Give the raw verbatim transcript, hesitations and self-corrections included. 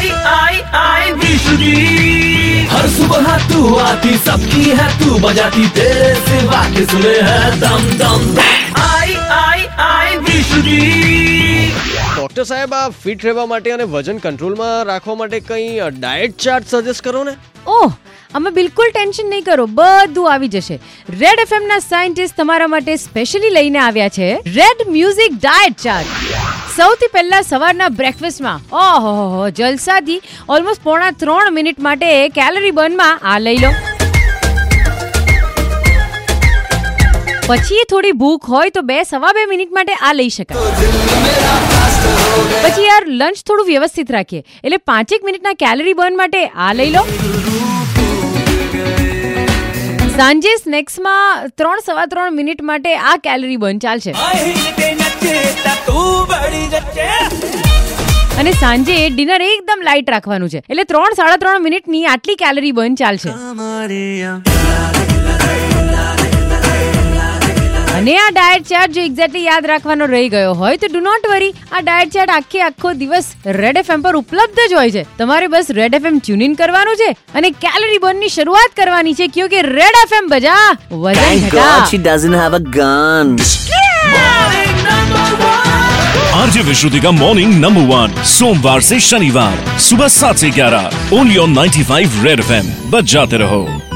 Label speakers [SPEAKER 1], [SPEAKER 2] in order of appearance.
[SPEAKER 1] आई आई आई विशु जी, हर सुबह तू आती सबकी है तू बजाती, तेरे सिवा के सुने है दम दम दम। आई आई आई विशु जी।
[SPEAKER 2] ડોક્ટર સાહેબ, આ ફિટ રહેવા માટે અને વજન કંટ્રોલમાં રાખવા માટે કંઈ ડાયટ ચાર્ટ સજેસ્ટ કરો ને.
[SPEAKER 3] ઓહ, અમે બિલકુલ ટેન્શન નહીં કરો, બધું આવી જશે. રેડ એફએમ ના સાયન્ટિસ્ટ તમારા માટે સ્પેશિયલી લઈને આવ્યા છે રેડ મ્યુઝિક ડાયટ ચાર્ટ. સૌથી પહેલા સવારના બ્રેકફાસ્ટમાં ઓહો જલસાથી ઓલમોસ્ટ પોણા ત્રણ મિનિટ માટે કેલરી બર્નમાં આ લઈ લો. પછી થોડી ભૂખ હોય તો બે સવા બે મિનિટ માટે આ લઈ શકાય. પછી યાર લંચ થોડું વ્યવસ્થિત રાખીએ એટલે પાંચેક મિનિટના કેલરી બર્ન માટે આ લઈ લો. સાંજે સ્નેક્સમાં ત્રણ સવા ત્રણ મિનિટ માટે આ કેલરી બર્ન ચાલશે. અને સાંજે ડિનર એકદમ લાઇટ રાખવાનું છે એટલે ત્રણ સાડા ત્રણ મિનિટની આટલી કેલરી બર્ન ચાલશે. અને આ ડાયટ ચાર્ટ જો એક્ઝેક્ટલી યાદ રાખવાનો રહી ગયો હોય તો ડુ નોટ વરી, આ ડાયટ ચાર્ટ આખે આખો દિવસ રેડ એફએમ પર ઉપલબ્ધ જ હોય છે. તમારે બસ રેડ એફએમ ટ્યુન ઇન કરવાનું છે અને કેલરી બર્નની શરૂઆત કરવાની છે, ક્યોંકि રેડ એફએમ બજા વજન ઘટા.
[SPEAKER 4] God, she doesn't have a gun.
[SPEAKER 5] RJ Vishruti का मॉर्निंग नंबर वन सोमवार से शनिवार सुबह सात से ग्यारह only on ninety five red FM. बच जाते रहो।